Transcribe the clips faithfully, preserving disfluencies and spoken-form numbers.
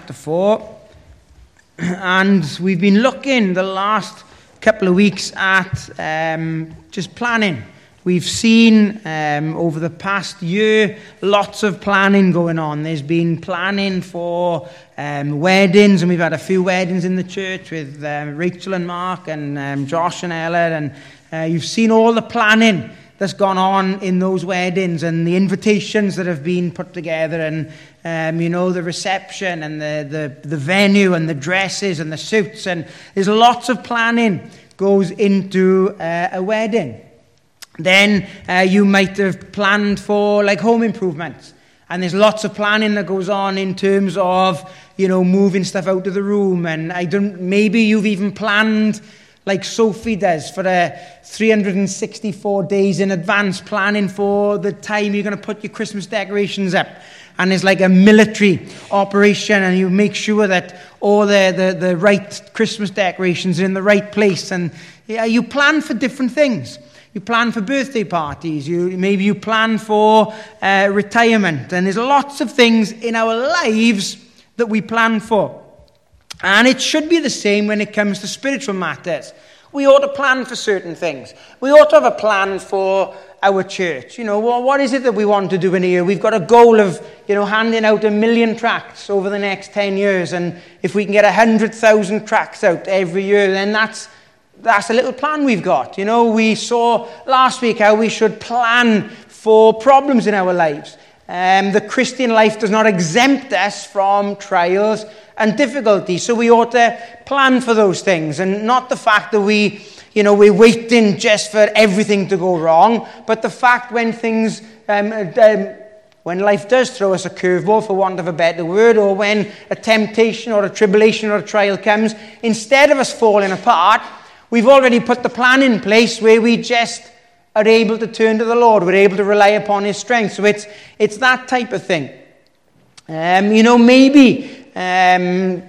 chapter four. And we've been looking the last couple of weeks at um, just planning. We've seen um, over the past year lots of planning going on. There's been planning for um, weddings, and we've had a few weddings in the church with um, Rachel and Mark and um, Josh and Ella. And uh, you've seen all the planning that's gone on in those weddings and the invitations that have been put together, and um, you know, the reception and the, the, the venue and the dresses and the suits. And there's lots of planning goes into uh, a wedding. Then uh, you might have planned for like home improvements, and there's lots of planning that goes on in terms of, you know, moving stuff out of the room. And I don't. Maybe you've even planned, like Sophie does, for uh, three hundred sixty-four days in advance, planning for the time you're going to put your Christmas decorations up. And it's like a military operation, and you make sure that all the, the, the right Christmas decorations are in the right place. And yeah, you plan for different things. You plan for birthday parties. You maybe you plan for uh, retirement. And there's lots of things in our lives that we plan for. And it should be the same when it comes to spiritual matters. We ought to plan for certain things. We ought to have a plan for our church. You know, well, what is it that we want to do in a year? We've got a goal of, you know, handing out a million tracts over the next ten years. And if we can get one hundred thousand tracts out every year, then that's That's a little plan we've got. You know, we saw last week how we should plan for problems in our lives. Um, the Christian life does not exempt us from trials and difficulties. So we ought to plan for those things, and not the fact that we, you know, we're waiting just for everything to go wrong, but the fact when things, um, um, when life does throw us a curveball, for want of a better word, or when a temptation or a tribulation or a trial comes, instead of us falling apart, we've already put the plan in place where we just are able to turn to the Lord. We're able to rely upon His strength. So it's it's that type of thing. Um, you know, maybe um,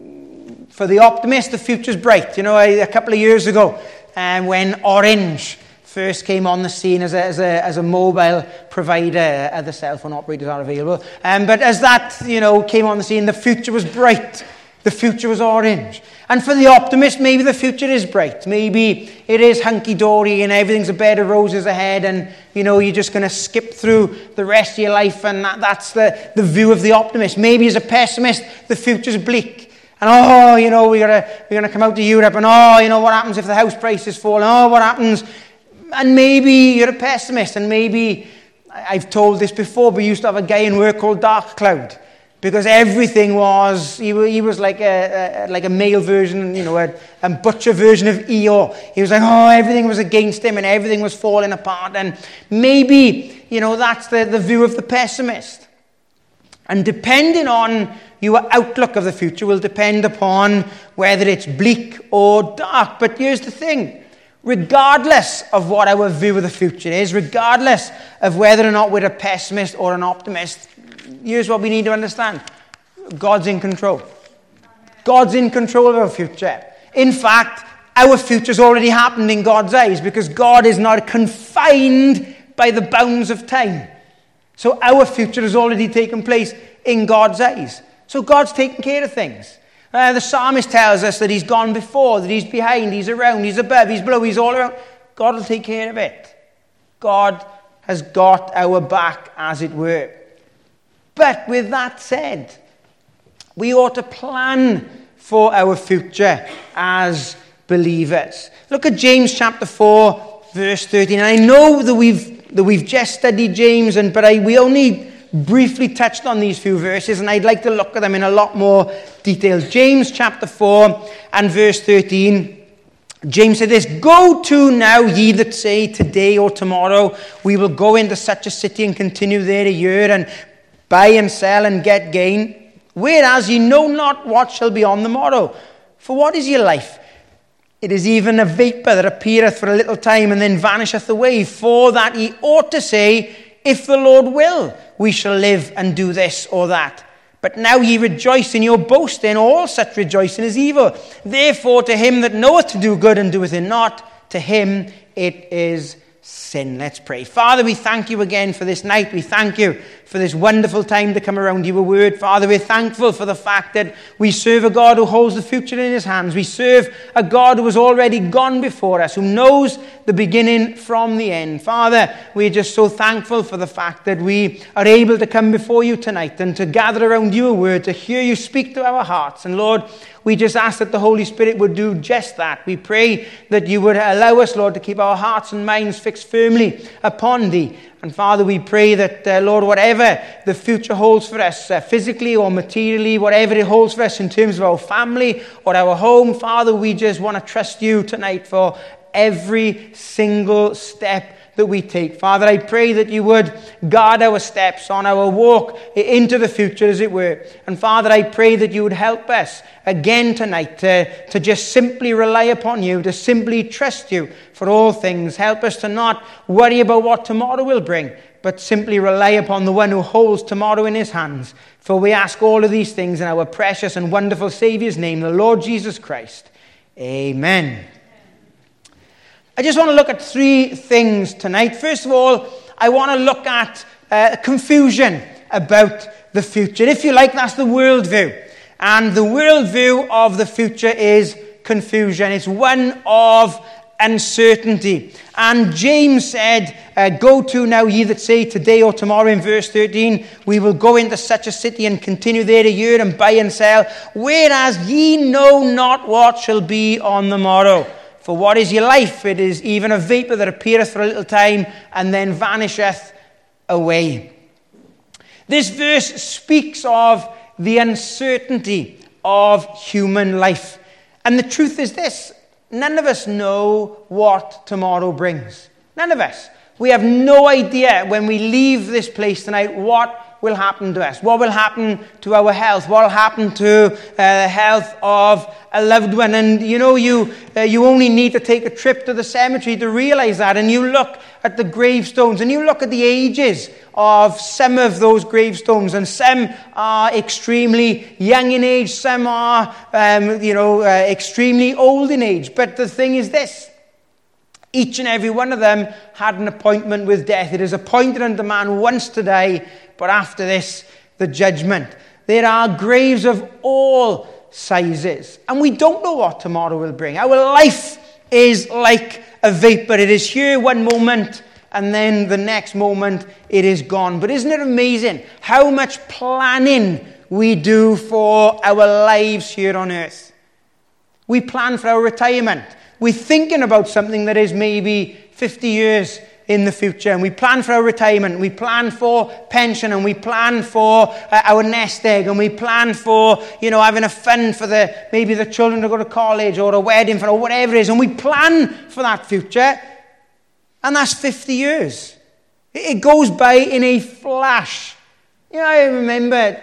for the optimist, the future's bright. You know, a, a couple of years ago, um, when Orange first came on the scene as a, as a, as a mobile provider, other cell phone operators are available. Um, but as that, you know, came on the scene, the future was bright. The future was orange. And for the optimist, maybe the future is bright. Maybe it is hunky-dory and everything's a bed of roses ahead, and, you know, you're just going to skip through the rest of your life, and that, that's the, the view of the optimist. Maybe as a pessimist, the future's bleak. And, oh, you know, we're going we're gonna come out to Europe, and, oh, you know, what happens if the house prices fall? And, oh, what happens? And maybe you're a pessimist, and maybe, I've told this before, but we used to have a guy in work called Dark Cloud. Because everything was, he, he was like a, a like a male version, you know, a, a butcher version of Eeyore. He was like, oh, everything was against him and everything was falling apart. And maybe, you know, that's the, the view of the pessimist. And depending on your outlook of the future will depend upon whether it's bleak or dark. But here's the thing. Regardless of what our view of the future is, regardless of whether or not we're a pessimist or an optimist, here's what we need to understand. God's in control. God's in control of our future. In fact, our future's already happened in God's eyes, because God is not confined by the bounds of time. So our future has already taken place in God's eyes. So God's taking care of things. Uh, the psalmist tells us that He's gone before, that He's behind, He's around, He's above, He's below, He's all around. God will take care of it. God has got our back, as it were. But with that said, we ought to plan for our future as believers. Look at James chapter four, verse thirteen. And I know that we've that we've just studied James, and but I, we only briefly touched on these few verses, and I'd like to look at them in a lot more detail. James chapter four and verse thirteen. James said this, "Go to now, ye that say, today or tomorrow we will go into such a city and continue there a year, and buy and sell and get gain, whereas ye know not what shall be on the morrow. For what is your life? It is even a vapor that appeareth for a little time and then vanisheth away. For that ye ought to say, if the Lord will, we shall live and do this or that. But now ye rejoice in your boasting, all such rejoicing is evil. Therefore to him that knoweth to do good and doeth it not, to him it is sin. Let's pray. Father, we thank you again for this night. We thank you for this wonderful time to come around your word. Father, we're thankful for the fact that we serve a God who holds the future in his hands. We serve a God who has already gone before us, who knows the beginning from the end. Father, we're just so thankful for the fact that we are able to come before you tonight and to gather around your word, to hear you speak to our hearts. And Lord, we just ask that the Holy Spirit would do just that. We pray that you would allow us, Lord, to keep our hearts and minds fixed firmly upon thee. And Father, we pray that, uh, Lord, whatever the future holds for us, uh, physically or materially, whatever it holds for us in terms of our family or our home, Father, we just want to trust you tonight for every single step that we take. Father, I pray that you would guard our steps on our walk into the future, as it were. And Father, I pray that you would help us again tonight to, to just simply rely upon you, to simply trust you for all things. Help us to not worry about what tomorrow will bring, but simply rely upon the one who holds tomorrow in his hands. For we ask all of these things in our precious and wonderful Saviour's name, the Lord Jesus Christ. Amen. I just want to look at three things tonight. First of all, I want to look at uh, confusion about the future. If you like, that's the worldview. And the worldview of the future is confusion. It's one of uncertainty. And James said, uh, go to now ye that say today or tomorrow, in verse thirteen, we will go into such a city and continue there a year and buy and sell, whereas ye know not what shall be on the morrow. For what is your life? It is even a vapor that appeareth for a little time and then vanisheth away. This verse speaks of the uncertainty of human life. And the truth is this: none of us know what tomorrow brings. None of us. We have no idea when we leave this place tonight what will happen to us, what will happen to our health, what will happen to uh, the health of a loved one. And you know, you uh, you only need to take a trip to the cemetery to realize that. And you look at the gravestones and you look at the ages of some of those gravestones, and some are extremely young in age, some are um, you know uh, extremely old in age. But the thing is this: each and every one of them had an appointment with death. It is appointed unto man once to die, but after this, the judgment. There are graves of all sizes, and we don't know what tomorrow will bring. Our life is like a vapor. It is here one moment, and then the next moment it is gone. But isn't it amazing how much planning we do for our lives here on earth? We plan for our retirement. We're thinking about something that is maybe fifty years in the future, and we plan for our retirement, we plan for pension, and we plan for uh, our nest egg, and we plan for, you know, having a fund for the maybe the children to go to college, or a wedding, for or whatever it is, and we plan for that future, and that's fifty years. It goes by in a flash. You know, I remember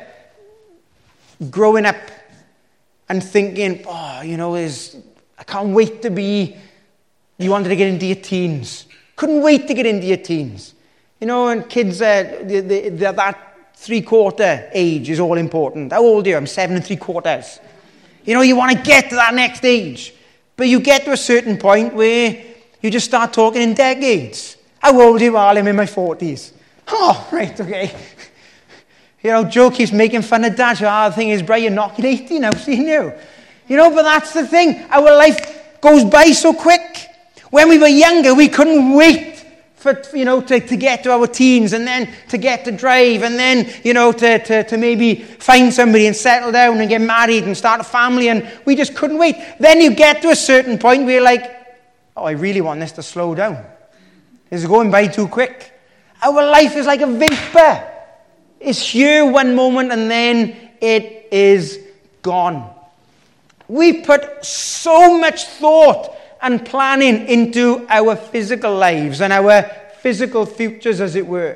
growing up and thinking, oh, you know, is I can't wait to be. You wanted to get into your teens. Couldn't wait to get into your teens. You know, and kids, uh, the, the, the, that three-quarter age is all important. How old are you? I'm seven and three quarters. You know, you want to get to that next age. But you get to a certain point where you just start talking in decades. How old are you? Well, I'm in my forties. Oh, right, okay. You know, Joe keeps making fun of Dad. So, oh, the thing is, Brian, you're knocking eighty now, seeing you. You know, but that's the thing. Our life goes by so quick. When we were younger, we couldn't wait for, you know, to, to get to our teens, and then to get to drive, and then, you know, to, to, to maybe find somebody and settle down and get married and start a family, and we just couldn't wait. Then you get to a certain point where you're like, oh, I really want this to slow down. This is going by too quick. Our life is like a vapor. It's here one moment and then it is gone. We put so much thought and planning into our physical lives and our physical futures, as it were.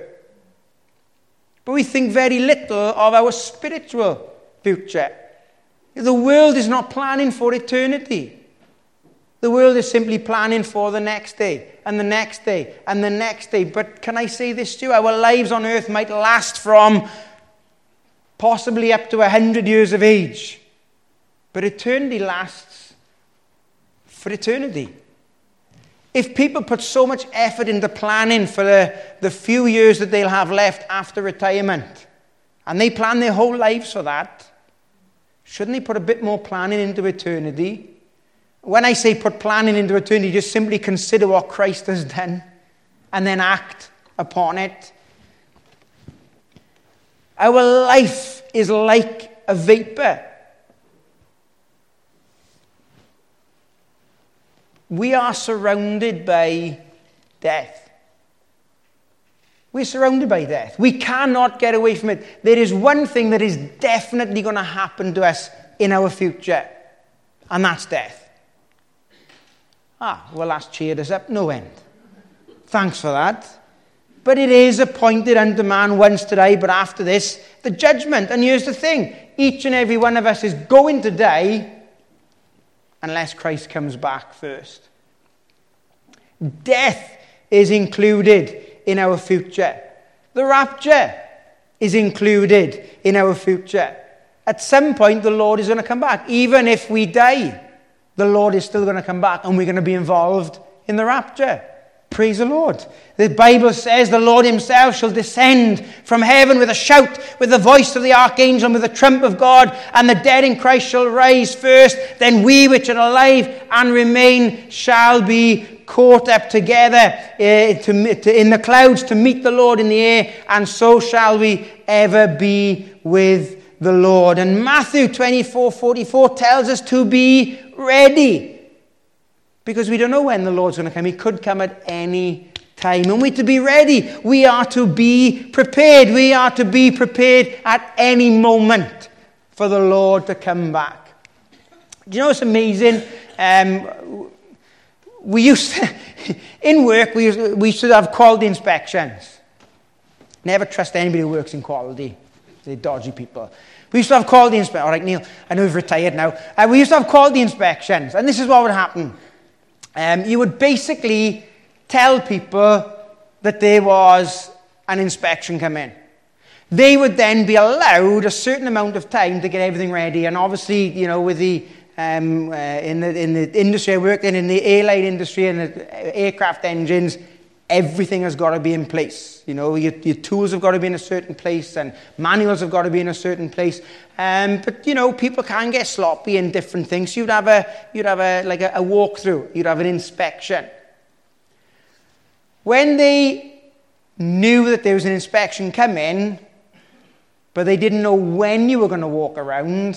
But we think very little of our spiritual future. The world is not planning for eternity. The world is simply planning for the next day, and the next day, and the next day. But can I say this to you? Our lives on earth might last from possibly up to a hundred years of age. But eternity lasts for eternity. If people put so much effort into planning for the, the few years that they'll have left after retirement, and they plan their whole lives for that, shouldn't they put a bit more planning into eternity? When I say put planning into eternity, just simply consider what Christ has done and then act upon it. Our life is like a vapor. We are surrounded by death. We're surrounded by death. We cannot get away from it. There is one thing that is definitely going to happen to us in our future, and that's death. Ah, well, that's cheered us up no end. Thanks for that. But it is appointed unto man once to die, but after this, the judgment. And here's the thing. Each and every one of us is going to die unless Christ comes back first. Death is included in our future. The rapture is included in our future. At some point, the Lord is going to come back. Even if we die, the Lord is still going to come back, and we're going to be involved in the rapture. Praise the Lord. The Bible says the Lord himself shall descend from heaven with a shout, with the voice of the archangel, and with the trump of God, and the dead in Christ shall rise first. Then we which are alive and remain shall be caught up together uh, to, to, in the clouds to meet the Lord in the air, and so shall we ever be with the Lord. And Matthew twenty-four forty-four tells us to be ready. Because we don't know when the Lord's going to come. He could come at any time. And we're to be ready. We are to be prepared. We are to be prepared at any moment for the Lord to come back. Do you know what's amazing? Um, we used to, in work, we used, we should have quality inspections. Never trust anybody who works in quality. They're dodgy people. We used to have quality inspections. All right, Neil, I know you've retired now. Uh, we used to have quality inspections. And this is what would happen. Um, you would basically tell people that there was an inspection come in. They would then be allowed a certain amount of time to get everything ready. And obviously, you know, with the um, uh, in the in the industry I worked in, in the airline industry and the aircraft engines, everything has got to be in place. You know, your, your tools have got to be in a certain place, and manuals have got to be in a certain place. Um, but you know, people can get sloppy in different things. So you'd have a, you'd have a like a, a walkthrough. You'd have an inspection. When they knew that there was an inspection coming, but they didn't know when you were going to walk around,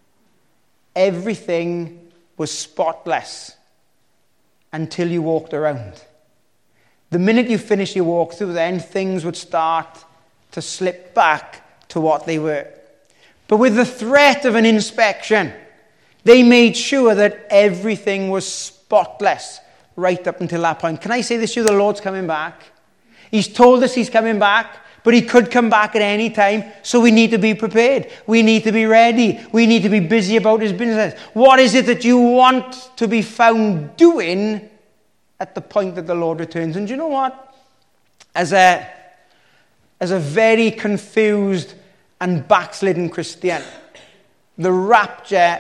everything was spotless until you walked around. The minute you finish your walkthrough, then things would start to slip back to what they were. But with the threat of an inspection, they made sure that everything was spotless right up until that point. Can I say this to you? The Lord's coming back. He's told us he's coming back, but he could come back at any time, so we need to be prepared. We need to be ready. We need to be busy about his business. What is it that you want to be found doing at the point that the Lord returns? And do you know what? As a, as a very confused and backslidden Christian, the rapture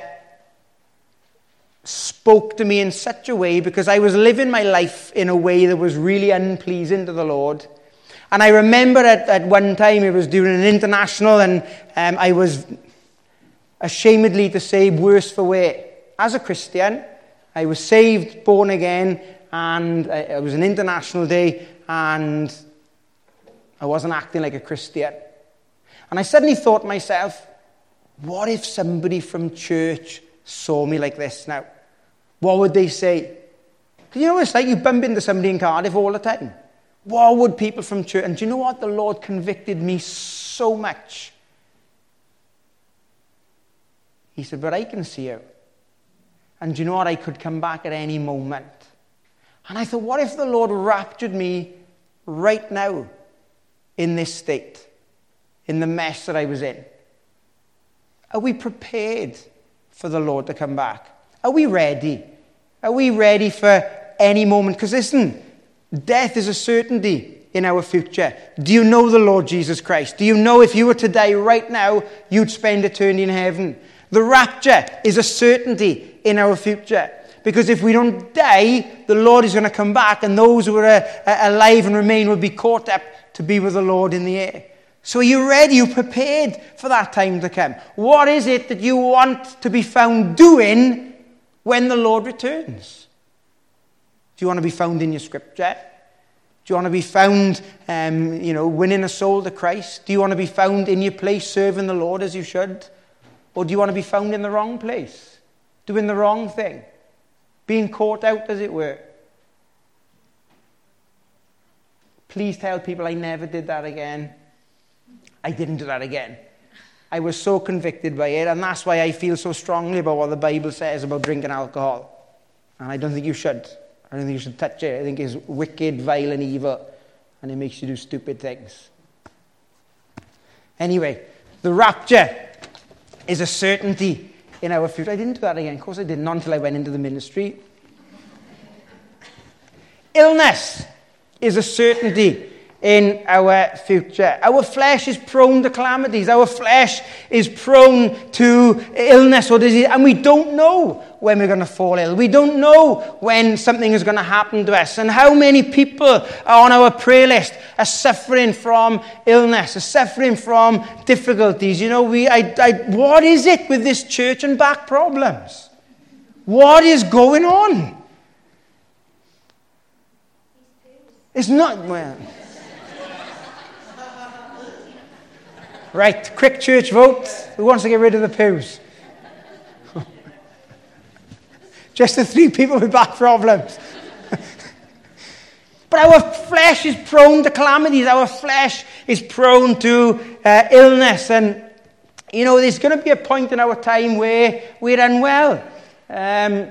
spoke to me in such a way, because I was living my life in a way that was really unpleasing to the Lord. And I remember at, at one time, it was during an international, and um, I was ashamedly to say worse for wear. As a Christian, I was saved, born again, and it was an international day, and I wasn't acting like a Christian. And I suddenly thought to myself, what if somebody from church saw me like this now? What would they say? Because you know, it's like you bump into somebody in Cardiff all the time. What would people from church... And do you know what? The Lord convicted me so much. He said, but I can see you. And do you know what? I could come back at any moment. And I thought, what if the Lord raptured me right now in this state, in the mess that I was in? Are we prepared for the Lord to come back? Are we ready? Are we ready for any moment? Because listen, death is a certainty in our future. Do you know the Lord Jesus Christ? Do you know if you were to die right now, you'd spend eternity in heaven? The rapture is a certainty in our future. Because if we don't die, the Lord is going to come back, and those who are uh, alive and remain will be caught up to be with the Lord in the air. So are you ready? Are you prepared for that time to come? What is it that you want to be found doing when the Lord returns? Do you want to be found in your scripture? Do you want to be found, um, you know, winning a soul to Christ? Do you want to be found in your place serving the Lord as you should? Or do you want to be found in the wrong place, doing the wrong thing, being caught out, as it were? Please tell people I never did that again. I didn't do that again. I was so convicted by it, and that's why I feel so strongly about what the Bible says about drinking alcohol. And I don't think you should. I don't think you should touch it. I think it's wicked, vile, and evil, and it makes you do stupid things. Anyway, the rapture is a certainty in our future. I didn't do that again. Of course I didn't, not until I went into the ministry. Illness is a certainty in our future. Our flesh is prone to calamities. Our flesh is prone to illness or disease, and we don't know when we're going to fall ill. We don't know when something is going to happen to us. And how many people on our prayer list are suffering from illness, are suffering from difficulties? You know, we. I, I, what is it with this church and back problems? What is going on? It's not, well... Right, quick church vote. Who wants to get rid of the pews? Just the three people with back problems. But our flesh is prone to calamities. Our flesh is prone to uh, illness. And, you know, there's going to be a point in our time where we're unwell. Um,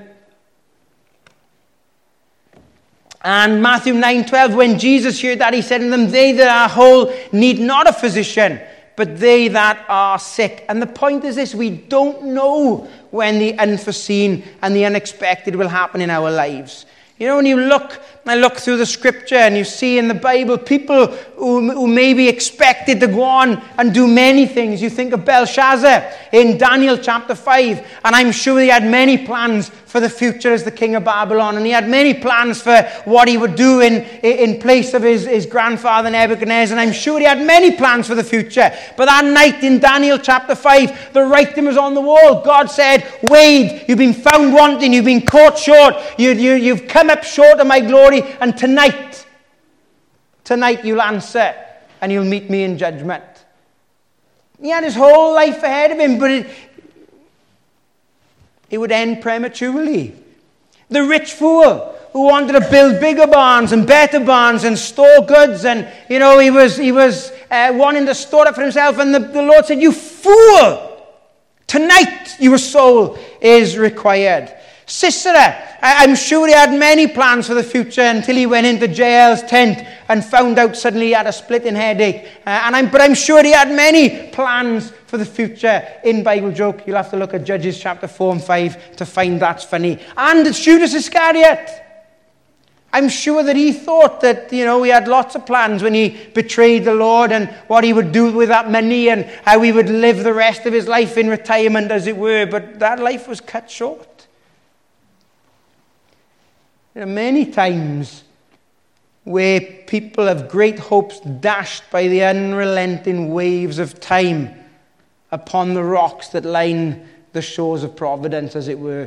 and Matthew nine twelve, when Jesus heard that, he said to them, "They that are whole need not a physician, but they that are sick." And the point is this: we don't know when the unforeseen and the unexpected will happen in our lives. You know, when you look, I look through the scripture and you see in the Bible people who, who may be expected to go on and do many things. You think of Belshazzar in Daniel chapter five, and I'm sure he had many plans for the future as the king of Babylon, and he had many plans for what he would do in, in place of his, his grandfather Nebuchadnezzar, and I'm sure he had many plans for the future. But that night in Daniel chapter five, the writing was on the wall. God said, "Wade, you've been found wanting, you've been caught short, you, you, you've come up short of my glory, and tonight, tonight you'll answer, and you'll meet me in judgment." He had his whole life ahead of him, but it, it would end prematurely. The rich fool who wanted to build bigger barns and better barns and store goods, and you know he was he was uh, wanting to store it for himself, and the, the Lord said, "You fool! Tonight your soul is required." Sisera, I'm sure he had many plans for the future until he went into Jael's tent and found out suddenly he had a splitting headache. Uh, and I'm, but I'm sure he had many plans for the future. In Bible joke, you'll have to look at Judges chapter four and five to find that's funny. And it's Judas Iscariot. I'm sure that he thought that, you know, he had lots of plans when he betrayed the Lord and what he would do with that money and how he would live the rest of his life in retirement, as it were. But that life was cut short. There are many times where people have great hopes dashed by the unrelenting waves of time upon the rocks that line the shores of providence, as it were.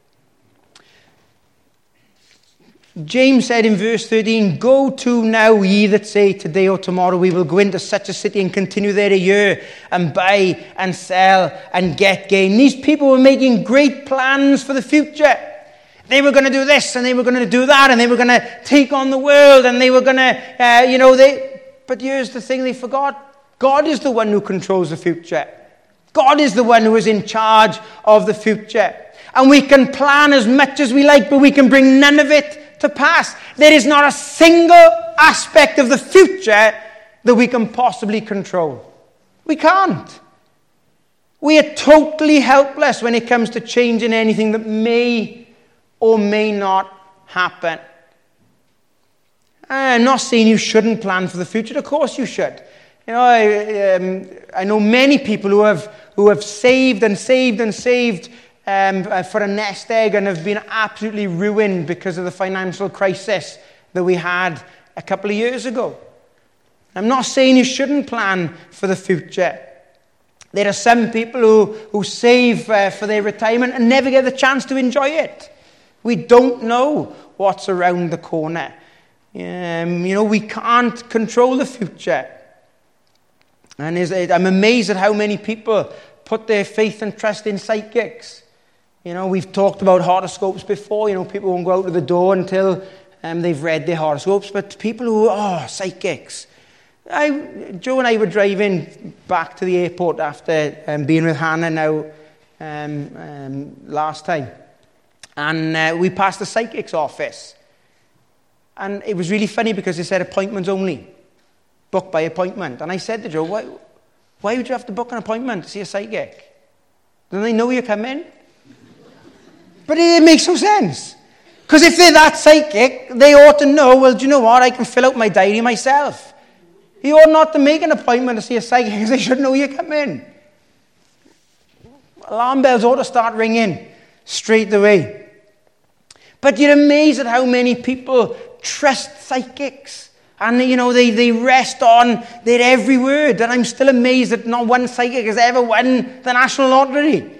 James said in verse thirteen, "Go to now, ye that say, today or tomorrow we will go into such a city and continue there a year, and buy and sell and get gain." These people were making great plans for the future. They were going to do this, and they were going to do that, and they were going to take on the world, and they were going to, uh, you know, they... But here's the thing they forgot. God is the one who controls the future. God is the one who is in charge of the future. And we can plan as much as we like, but we can bring none of it to pass. There is not a single aspect of the future that we can possibly control. We can't. We are totally helpless when it comes to changing anything that may or may not happen. I'm not saying you shouldn't plan for the future. Of course you should. You know, I, um, I know many people who have who have saved and saved and saved uh, um, for a nest egg and have been absolutely ruined because of the financial crisis that we had a couple of years ago. I'm not saying you shouldn't plan for the future. There are some people who, who save uh, for their retirement and never get the chance to enjoy it. We don't know what's around the corner. Um, you know, we can't control the future. And I'm amazed at how many people put their faith and trust in psychics. You know, we've talked about horoscopes before. You know, people won't go out of the door until um, they've read their horoscopes. But people who, oh, psychics. I, Joe and I were driving back to the airport after um, being with Hannah now um, um, last time. And uh, we passed the psychic's office. And it was really funny because they said appointments only. Book by appointment. And I said to Joe, why, why would you have to book an appointment to see a psychic? Don't they know you're coming? But it makes no sense. Because if they're that psychic, they ought to know, well, do you know what? I can fill out my diary myself. You ought not to make an appointment to see a psychic because they should know you're coming. Alarm bells ought to start ringing straight away. But you're amazed at how many people trust psychics. And, you know, they, they rest on their every word. And I'm still amazed that not one psychic has ever won the National Lottery.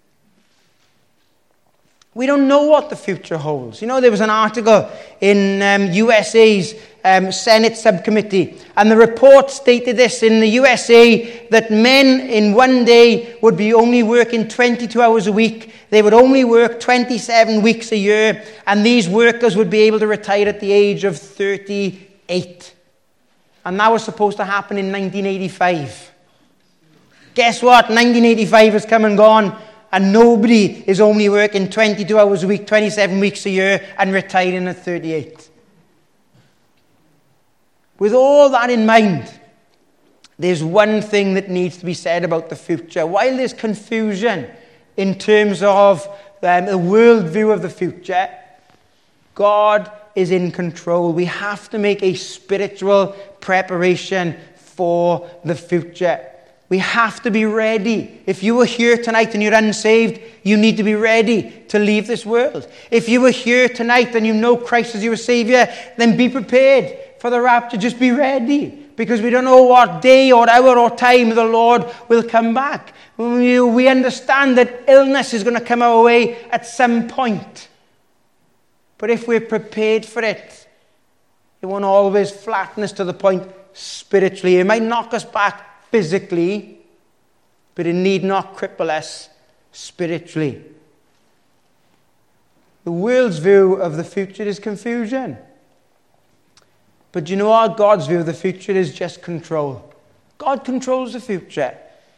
We don't know what the future holds. You know, there was an article in um, U S A's um, Senate subcommittee, and the report stated this: in the U S A, that men in one day would be only working twenty-two hours a week. They would only work twenty-seven weeks a year, and these workers would be able to retire at the age of thirty-eight. And that was supposed to happen in nineteen eighty-five. Guess what? nineteen eighty-five has come and gone. And nobody is only working twenty-two hours a week, twenty-seven weeks a year, and retiring at thirty-eight. With all that in mind, there's one thing that needs to be said about the future. While there's confusion in terms of um, the worldview of the future, God is in control. We have to make a spiritual preparation for the future. We have to be ready. If you were here tonight and you're unsaved, you need to be ready to leave this world. If you were here tonight and you know Christ as your Savior, then be prepared for the rapture. Just be ready, because we don't know what day or hour or time the Lord will come back. We understand that illness is going to come our way at some point. But if we're prepared for it, it won't always flatten us to the point spiritually. It might knock us back physically, but it need not cripple us spiritually. The world's view of the future is confusion. But you know what? God's view of the future is just control. God controls the future.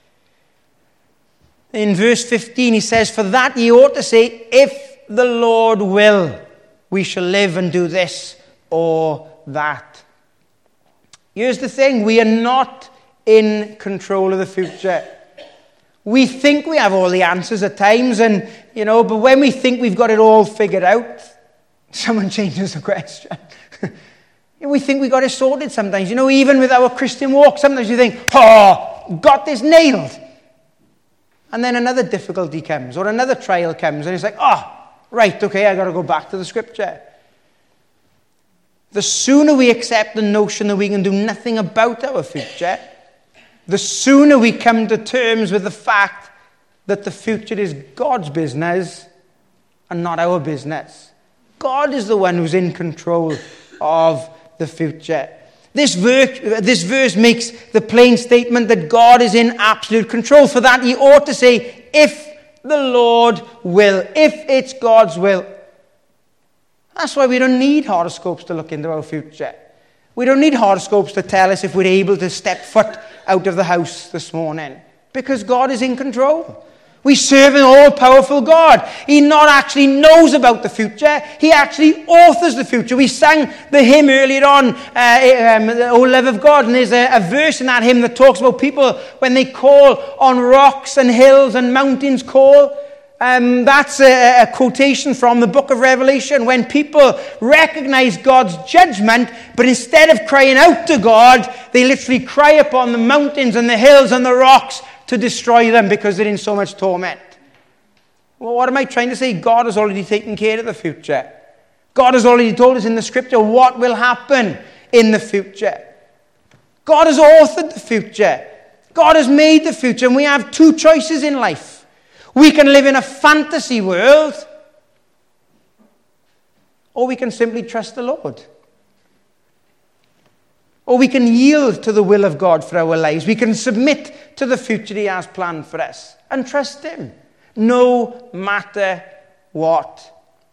In verse fifteen, he says, "For that ye ought to say, if the Lord will, we shall live and do this or that." Here's the thing. We are not in control of the future. We think we have all the answers at times, and you know, but when we think we've got it all figured out, someone changes the question. We think we got it sorted sometimes. You know, even with our Christian walk, sometimes you think, oh, got this nailed. And then another difficulty comes, or another trial comes, and it's like, oh, right, okay, I got to go back to the scripture. The sooner we accept the notion that we can do nothing about our future, the sooner we come to terms with the fact that the future is God's business and not our business. God is the one who's in control of the future. This verse, this verse makes the plain statement that God is in absolute control. For that, he ought to say, if the Lord will, if it's God's will. That's why we don't need horoscopes to look into our future. We don't need horoscopes to tell us if we're able to step foot out of the house this morning, because God is in control. We serve an all-powerful God. He not actually knows about the future. He actually authors the future. We sang the hymn earlier on, uh, um, O Love of God, and there's a, a verse in that hymn that talks about people when they call on rocks and hills and mountains call. Um, that's a, a quotation from the book of Revelation, when people recognize God's judgment, but instead of crying out to God, they literally cry upon the mountains and the hills and the rocks to destroy them because they're in so much torment. Well, what am I trying to say? God has already taken care of the future. God has already told us in the scripture what will happen in the future. God has authored the future. God has made the future, and we have two choices in life. We can live in a fantasy world, or we can simply trust the Lord. Or we can yield to the will of God for our lives. We can submit to the future He has planned for us and trust Him, no matter what.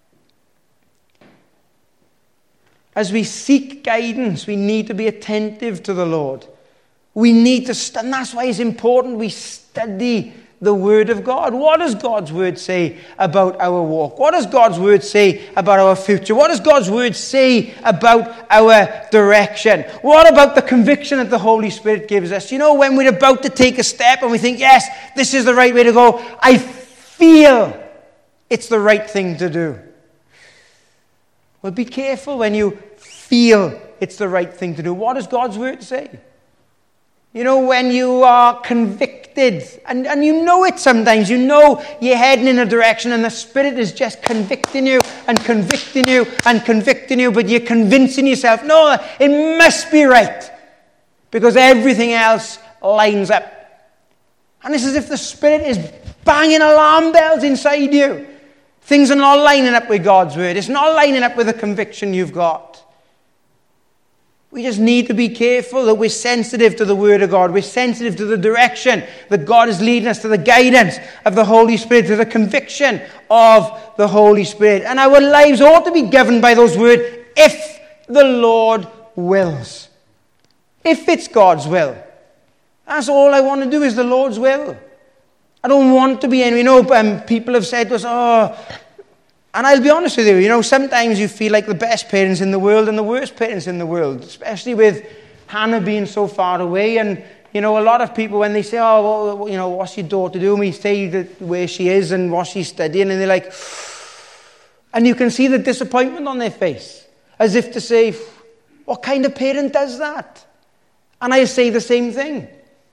As we seek guidance, we need to be attentive to the Lord. We need to, st- and that's why it's important we study the Word of God. What does God's Word say about our walk? What does God's Word say about our future? What does God's Word say about our direction? What about the conviction that the Holy Spirit gives us? You know, when we're about to take a step and we think, yes, this is the right way to go, I feel it's the right thing to do. Well, be careful when you feel it's the right thing to do. What does God's Word say? You know, when you are convicted, and, and you know it sometimes, you know you're heading in a direction and the Spirit is just convicting you and convicting you and convicting you, but you're convincing yourself, no, it must be right, because everything else lines up. And it's as if the Spirit is banging alarm bells inside you. Things are not lining up with God's Word. It's not lining up with the conviction you've got. We just need to be careful that we're sensitive to the Word of God. We're sensitive to the direction that God is leading us, to the guidance of the Holy Spirit, to the conviction of the Holy Spirit. And our lives ought to be governed by those words, if the Lord wills. If it's God's will. That's all I want to do is the Lord's will. I don't want to be any, you know, um, people have said to us, oh, and I'll be honest with you, you know, sometimes you feel like the best parents in the world and the worst parents in the world, especially with Hannah being so far away. And, you know, a lot of people, when they say, oh, well, you know, what's your daughter doing? We say that where she is and what she's studying, and they're like, and you can see the disappointment on their face, as if to say, what kind of parent does that? And I say the same thing.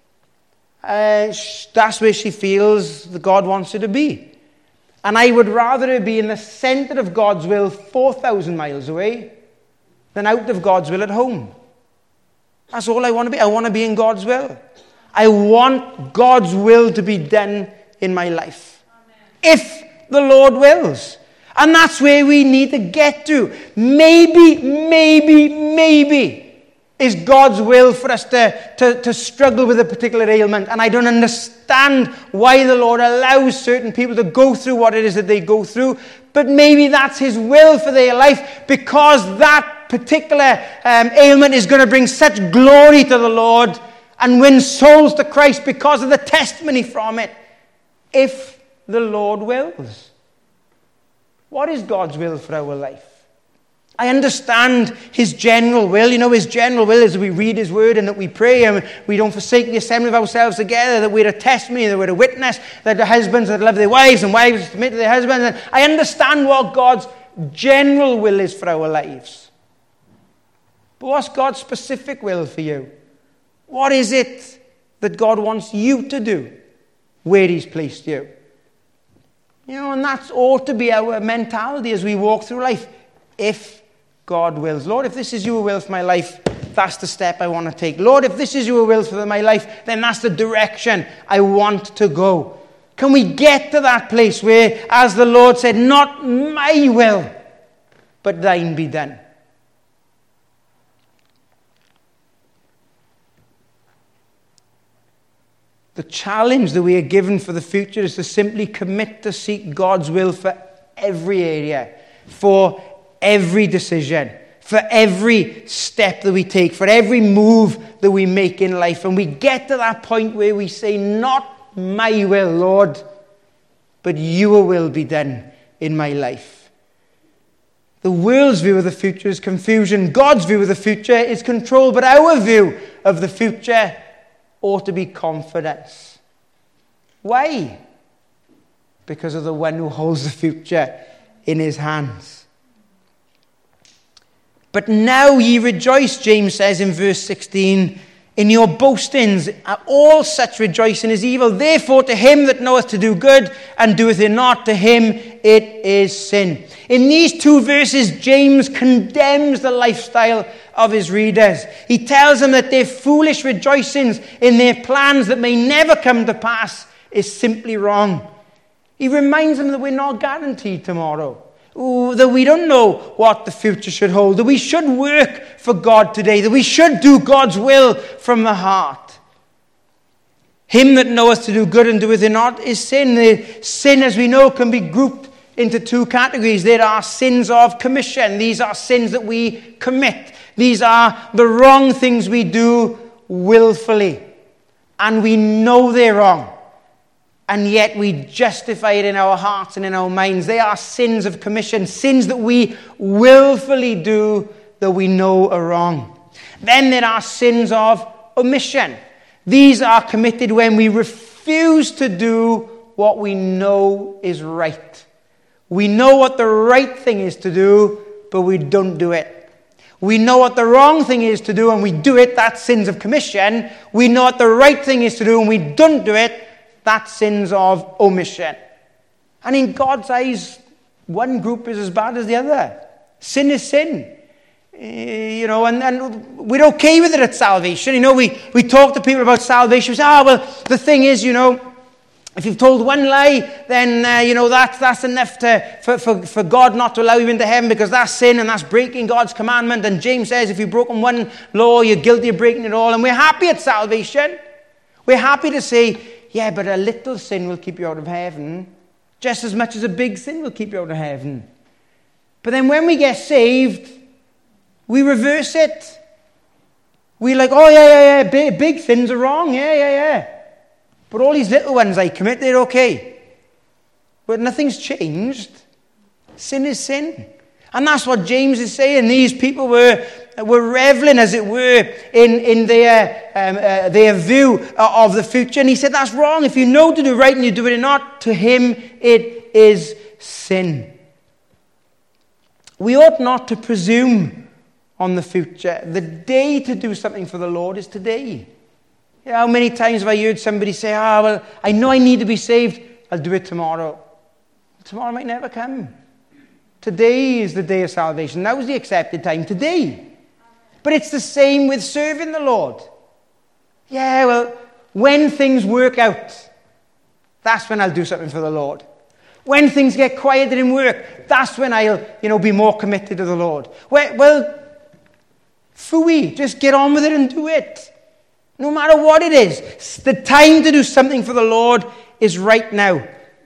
Uh, that's where she feels that God wants her to be. And I would rather her be in the center of God's will four thousand miles away than out of God's will at home. That's all I want to be. I want to be in God's will. I want God's will to be done in my life. Amen. If the Lord wills. And that's where we need to get to. Maybe, maybe, maybe is God's will for us to, to, to struggle with a particular ailment. And I don't understand why the Lord allows certain people to go through what it is that they go through. But maybe that's His will for their life, because that particular um, ailment is going to bring such glory to the Lord and win souls to Christ because of the testimony from it. If the Lord wills. What is God's will for our life? I understand His general will. You know, His general will is that we read His Word and that we pray and we don't forsake the assembly of ourselves together, that we're a testimony, that we're a witness, that the husbands that love their wives and wives submit to their husbands. And I understand what God's general will is for our lives. But what's God's specific will for you? What is it that God wants you to do where He's placed you? You know, and that ought to be our mentality as we walk through life. If God wills. Lord, if this is your will for my life, that's the step I want to take. Lord, if this is your will for my life, then that's the direction I want to go. Can we get to that place where, as the Lord said, not my will, but thine be done? The challenge that we are given for the future is to simply commit to seek God's will for every area, for every decision, for every step that we take, for every move that we make in life. And we get to that point where we say, not my will, Lord, but your will be done in my life. The world's view of the future is confusion. God's view of the future is control. But our view of the future ought to be confidence. Why? Because of the one who holds the future in His hands. But now ye rejoice, James says in verse sixteen, in your boastings, all such rejoicing is evil. Therefore, to him that knoweth to do good and doeth it not, to him it is sin. In these two verses, James condemns the lifestyle of his readers. He tells them that their foolish rejoicings in their plans that may never come to pass is simply wrong. He reminds them that we're not guaranteed tomorrow. Ooh, that we don't know what the future should hold, that we should work for God today, that we should do God's will from the heart. Him that knoweth to do good and doeth it not is sin. The sin, as we know, can be grouped into two categories. There are sins of commission. These are sins that we commit. These are the wrong things we do willfully. And we know they're wrong. And yet we justify it in our hearts and in our minds. They are sins of commission, sins that we willfully do that we know are wrong. Then there are sins of omission. These are committed when we refuse to do what we know is right. We know what the right thing is to do, but we don't do it. We know what the wrong thing is to do and we do it. That's sins of commission. We know what the right thing is to do and we don't do it. That's sins of omission. And in God's eyes, one group is as bad as the other. Sin is sin. Uh, you know, and, and we're okay with it at salvation. You know, we, we talk to people about salvation. We say, oh, well, the thing is, you know, if you've told one lie, then, uh, you know, that, that's enough to, for, for, for God not to allow you into heaven because that's sin and that's breaking God's commandment. And James says if you've broken one law, you're guilty of breaking it all. And we're happy at salvation. We're happy to say, yeah, but a little sin will keep you out of heaven, just as much as a big sin will keep you out of heaven. But then when we get saved, we reverse it. We're like, oh, yeah, yeah, yeah, big, big sins are wrong, yeah, yeah, yeah. But all these little ones I commit, they're okay. But nothing's changed. Sin is sin. And that's what James is saying. These people were, were reveling, as it were, in, in their, um, uh, their view of the future. And he said, that's wrong. If you know to do right and you do it not, to him it is sin. We ought not to presume on the future. The day to do something for the Lord is today. You know, how many times have I heard somebody say, ah, oh, well, I know I need to be saved. I'll do it tomorrow. Tomorrow might never come. Today is the day of salvation. That was the accepted time, today. But it's the same with serving the Lord. Yeah, well, when things work out, that's when I'll do something for the Lord. When things get quieter in work, that's when I'll, you know, be more committed to the Lord. Well, well phooey, just get on with it and do it. No matter what it is. The time to do something for the Lord is right now.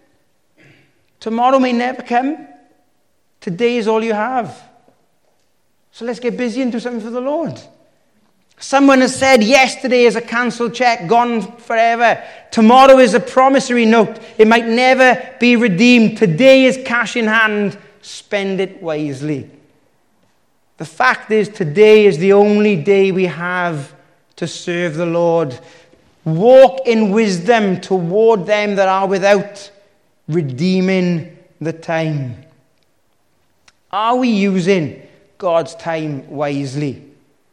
Tomorrow may never come. Today is all you have. So let's get busy and do something for the Lord. Someone has said yesterday is a cancelled check, gone forever. Tomorrow is a promissory note. It might never be redeemed. Today is cash in hand. Spend it wisely. The fact is, today is the only day we have to serve the Lord. Walk in wisdom toward them that are without, redeeming the time. Are we using God's time wisely?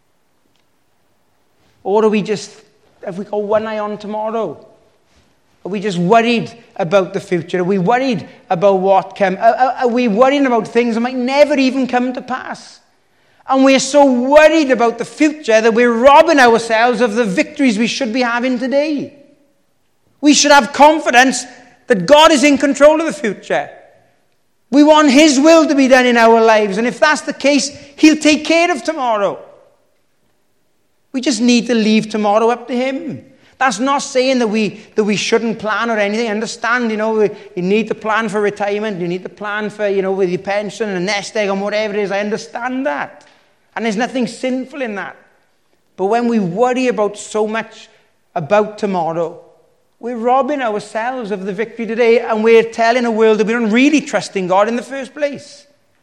Or are we just, have we got one eye on tomorrow? Are we just worried about the future? Are we worried about what come? Are, are we worrying about things that might never even come to pass? And we're so worried about the future that we're robbing ourselves of the victories we should be having today. We should have confidence that God is in control of the future. We want his will to be done in our lives. And if that's the case, he'll take care of tomorrow. We just need to leave tomorrow up to him. That's not saying that we that we shouldn't plan or anything. I understand, you know, you need to plan for retirement. You need to plan for, you know, with your pension and a nest egg and whatever it is. I understand that. And there's nothing sinful in that. But when we worry about so much about tomorrow, we're robbing ourselves of the victory today, and we're telling the world that we don't really trust in God in the first place.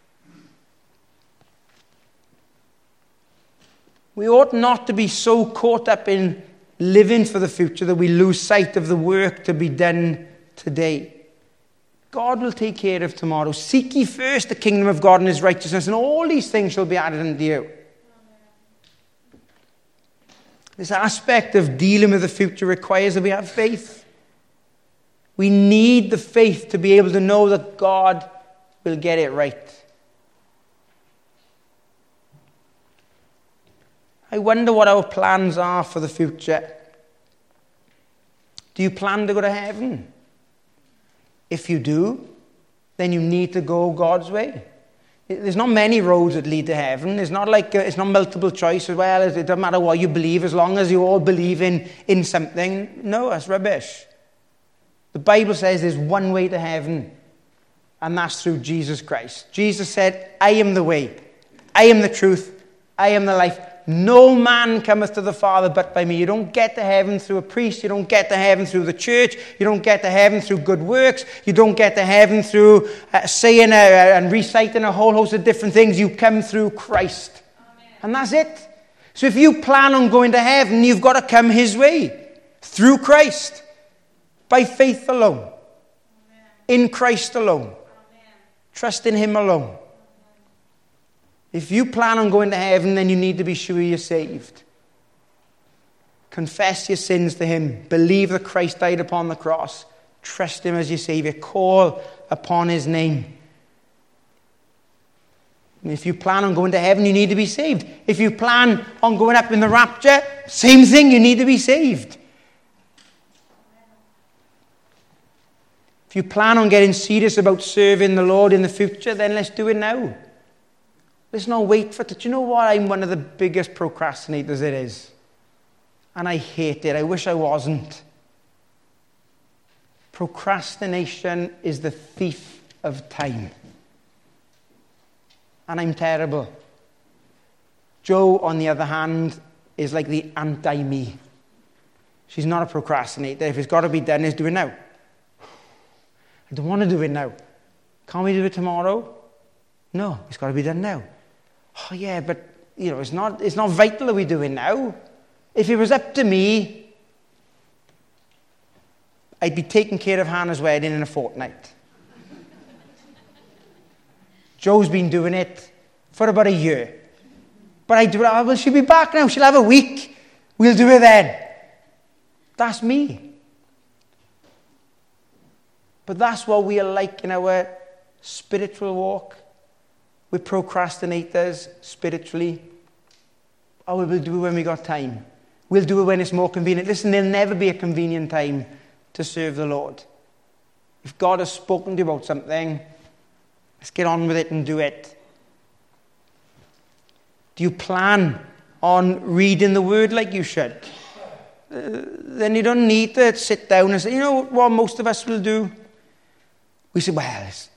We ought not to be so caught up in living for the future that we lose sight of the work to be done today. God will take care of tomorrow. Seek ye first the kingdom of God and his righteousness, and all these things shall be added unto you. This aspect of dealing with the future requires that we have faith. We need the faith to be able to know that God will get it right. I wonder what our plans are for the future. Do you plan to go to heaven? If you do, then you need to go God's way. There's not many roads that lead to heaven. It's not like it's not multiple choice as well. It doesn't matter what you believe as long as you all believe in, in something. No, that's rubbish. The Bible says there's one way to heaven, and that's through Jesus Christ. Jesus said, I am the way, I am the truth, I am the life. No man cometh to the Father but by me. You don't get to heaven through a priest. You don't get to heaven through the church. You don't get to heaven through good works. You don't get to heaven through uh, saying uh, and reciting a whole host of different things. You come through Christ. Amen. And that's it. So if you plan on going to heaven, you've got to come his way. Through Christ. By faith alone. Amen. In Christ alone. Amen. Trust in him alone. If you plan on going to heaven, then you need to be sure you're saved. Confess your sins to him. Believe that Christ died upon the cross. Trust him as your Savior. Call upon his name. And if you plan on going to heaven, you need to be saved. If you plan on going up in the rapture, same thing, you need to be saved. If you plan on getting serious about serving the Lord in the future, then let's do it now. Let's not wait for it. Do you know what? I'm one of the biggest procrastinators there is. And I hate it. I wish I wasn't. Procrastination is the thief of time. And I'm terrible. Jo, on the other hand, is like the anti-me. She's not a procrastinator. If it's got to be done, it's do it now. I don't want to do it now. Can't we do it tomorrow? No, it's got to be done now. Oh yeah, but you know, it's not it's not vital that we do it now. If it was up to me, I'd be taking care of Hannah's wedding in a fortnight. Jo's been doing it for about a year. But I do it, oh, well, she'll be back now. She'll have a week. We'll do it then. That's me. But that's what we are like in our spiritual walk. We're procrastinators spiritually. Oh, we'll do it when we got time. We'll do it when it's more convenient. Listen, there'll never be a convenient time to serve the Lord. If God has spoken to you about something, let's get on with it and do it. Do you plan on reading the Word like you should? Uh, then you don't need to sit down and say, you know what most of us will do? We say, well, it's,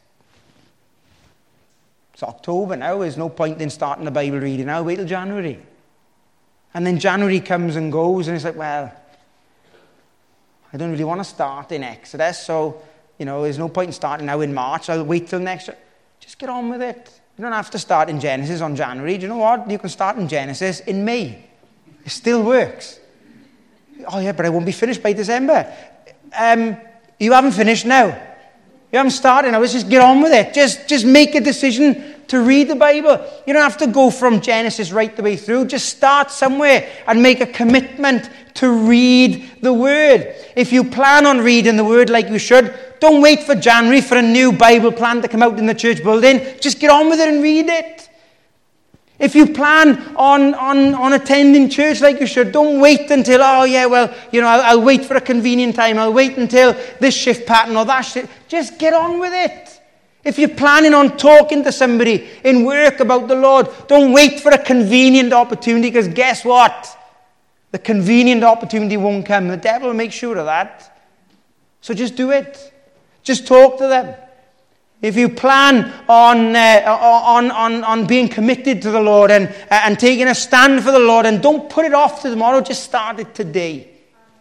it's October now. There's no point in starting the Bible reading now. Wait till January. And then January comes and goes, and it's like, well, I don't really want to start in Exodus, so, you know, there's no point in starting now in March. I'll wait till next year. Just get on with it. You don't have to start in Genesis on January. Do you know what? You can start in Genesis in May. It still works. Oh, yeah, but I won't be finished by December. Um, you haven't finished now. You haven't started now. Let's just get on with it. Just, just make a decision to read the Bible. You don't have to go from Genesis right the way through. Just start somewhere and make a commitment to read the Word. If you plan on reading the Word like you should, don't wait for January for a new Bible plan to come out in the church building. Just get on with it and read it. If you plan on, on, on attending church like you should, don't wait until, oh yeah, well, you know, I'll, I'll wait for a convenient time. I'll wait until this shift pattern or that shift. Just get on with it. If you're planning on talking to somebody in work about the Lord, don't wait for a convenient opportunity, because guess what? The convenient opportunity won't come. The devil will make sure of that. So just do it. Just talk to them. If you plan on, uh, on, on, on being committed to the Lord and, uh, and taking a stand for the Lord, and don't put it off to tomorrow, just start it today.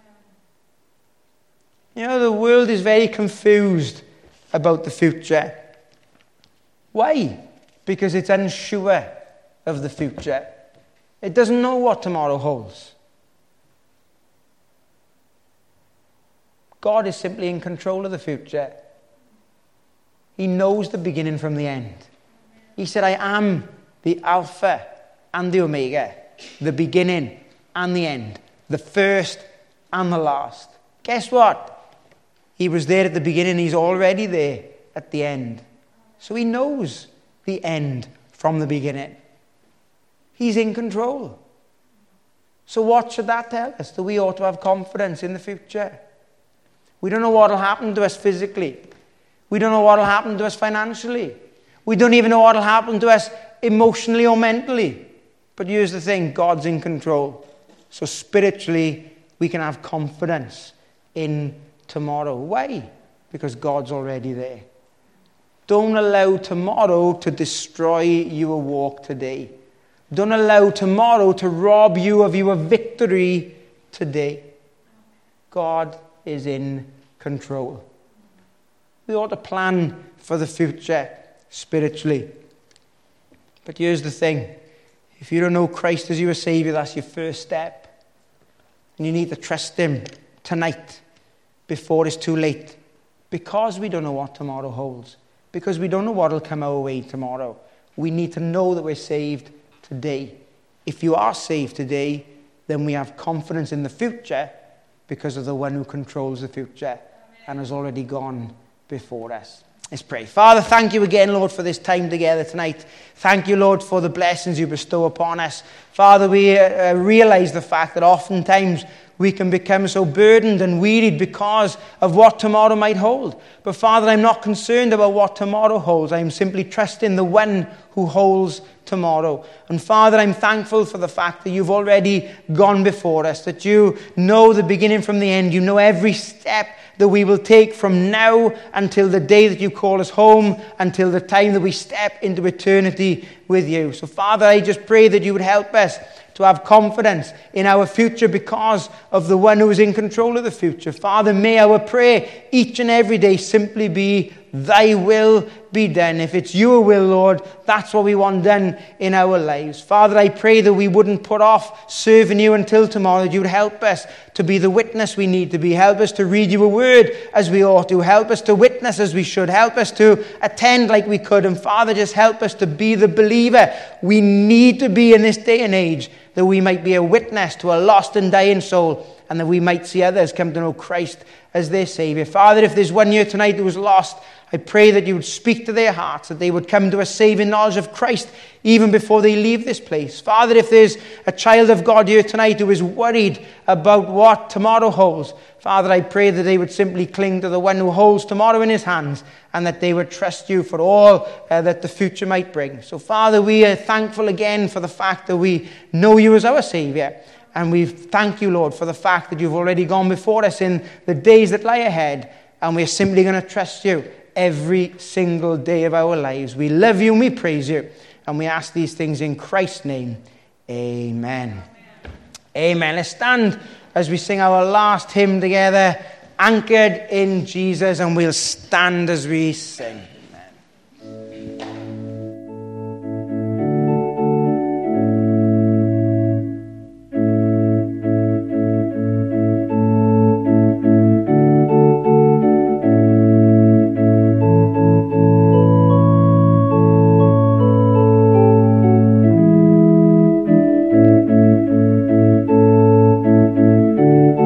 You know, the world is very confused about the future. Why? Because it's unsure of the future. It doesn't know what tomorrow holds. God is simply in control of the future. He knows the beginning from the end. He said, I am the Alpha and the Omega, the beginning and the end. the first and the last. Guess what? He was there at the beginning. He's already there at the end. So he knows the end from the beginning. He's in control. So what should that tell us? That we ought to have confidence in the future. We don't know what will happen to us physically. We don't know what will happen to us financially. We don't even know what will happen to us emotionally or mentally. But here's the thing, God's in control. So spiritually, we can have confidence in tomorrow. Why? Because God's already there. Don't allow tomorrow to destroy your walk today. Don't allow tomorrow to rob you of your victory today. God is in control. We ought to plan for the future spiritually. But here's the thing. If you don't know Christ as your Savior, that's your first step. And you need to trust Him tonight before it's too late. Because we don't know what tomorrow holds. Because we don't know what will come our way tomorrow. We need to know that we're saved today. If you are saved today, then we have confidence in the future because of the one who controls the future and has already gone before us. Let's pray. Father, thank you again, Lord, for this time together tonight. Thank you, Lord, for the blessings you bestow upon us. Father, we uh, realize the fact that oftentimes we can become so burdened and wearied because of what tomorrow might hold. But Father, I'm not concerned about what tomorrow holds. I'm simply trusting the one who holds tomorrow. And Father, I'm thankful for the fact that you've already gone before us, that you know the beginning from the end. You know every step that we will take from now until the day that you call us home, until the time that we step into eternity with you. So Father, I just pray that you would help us to have confidence in our future because of the one who is in control of the future. Father, may our prayer each and every day simply be, thy will be done. If it's your will, Lord, that's what we want done in our lives. Father, I pray that we wouldn't put off serving you until tomorrow, that you would help us to be the witness we need to be. Help us to read your word as we ought to. Help us to witness as we should. Help us to attend like we could. And Father, just help us to be the believer we need to be in this day and age, that we might be a witness to a lost and dying soul, and that we might see others come to know Christ as their Savior. Father, if there's one here tonight who was lost, I pray that you would speak to their hearts, that they would come to a saving knowledge of Christ even before they leave this place. Father, if there's a child of God here tonight who is worried about what tomorrow holds, Father, I pray that they would simply cling to the one who holds tomorrow in his hands, and that they would trust you for all uh, that the future might bring. So, Father, we are thankful again for the fact that we know you as our Savior. And we thank you, Lord, for the fact that you've already gone before us in the days that lie ahead. And we're simply going to trust you every single day of our lives. We love you and we praise you. And we ask these things in Christ's name. Amen. Amen. Amen. Let's stand as we sing our last hymn together, Anchored in Jesus, and we'll stand as we sing.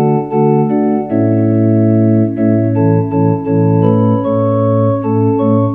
Thank you.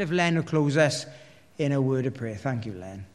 if Len will close us in a word of prayer. Thank you, Len.